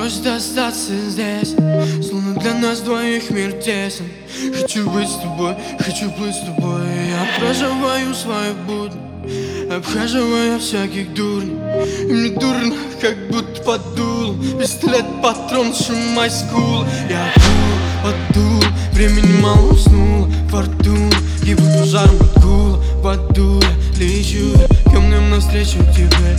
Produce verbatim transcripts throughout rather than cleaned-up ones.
Просит остаться здесь, словно для нас двоих мир тесен. Хочу быть с тобой, хочу быть с тобой. Я проживаю свою будни, обхаживая всяких дурней. И мне дурно, как будто под дулом пистолет, патрон, сжимай скул. Я дул, поддул, времени мало уснуло. Фортуна, гибнет пожаром от гула. В аду я лечу, я камнем навстречу к тебе.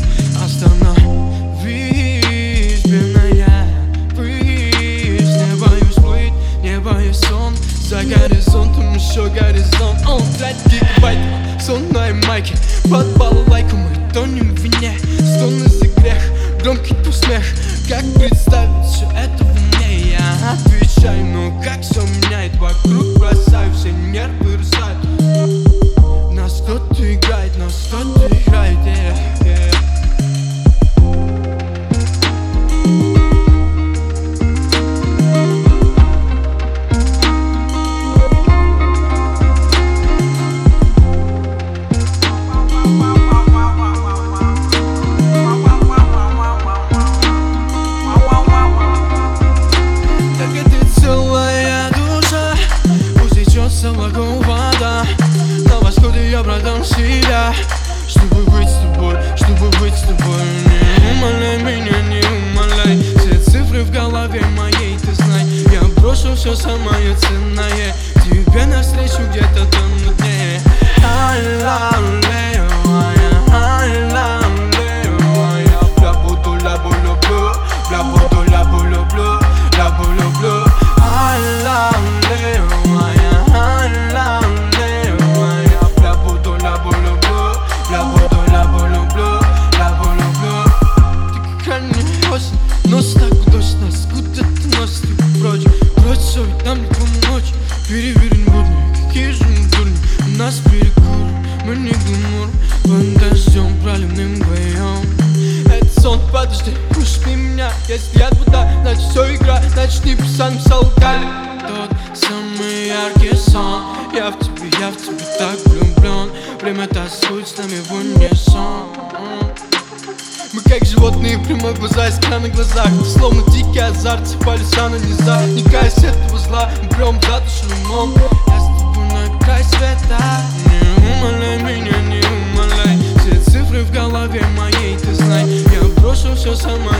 Остановись, бедная, высь. Не боюсь плыть, не боюсь сон. За горизонтом еще горизонт. Он тратит гигабайт, сонной майки. Под балалайку мы тонем в вине. Стоны за грех, громкий твой смех. Как представить все это в уме? Я отвечаю, но как все меняет вокруг. Бросаю все нервы, рисают. Нас кто-то играет, нас кто-то играет, yeah, yeah. Лагом вода. На восходе я продам себя, чтобы быть с тобой, чтобы быть с тобой. Не умоляй меня, не умоляй. Все цифры в голове моей, ты знай. Я брошу все самое ценное тебе навстречу где-то там на дне. I love you, I love you. Я буду ля булю блю, я буду ля булю блю, ля булю блю. I love you. Нос так дождь нас, куда ты носит прочь. Прочь совет, нам никому ночь. Переверен будни, какие же мы дурни. У нас перекур, мы не гламур. Под дождем проливным вдвоем. Это сон, подожди, пусти меня. Если я вода, значит все игра. Значит не писан, писал Гали. Тот самый яркий сон. Я в тебе, я в тебе так влюблен. Время тоскует с нами в унисон. Мы как животные, прямо глаза, искра на глазах. Словно дикий азарт, цепали на низах. Не каясь этого зла, мы прям за душу умом. Я с тобой на край света. Не умоляй меня, не умоляй. Все цифры в голове моей, ты знай. Я брошу все самое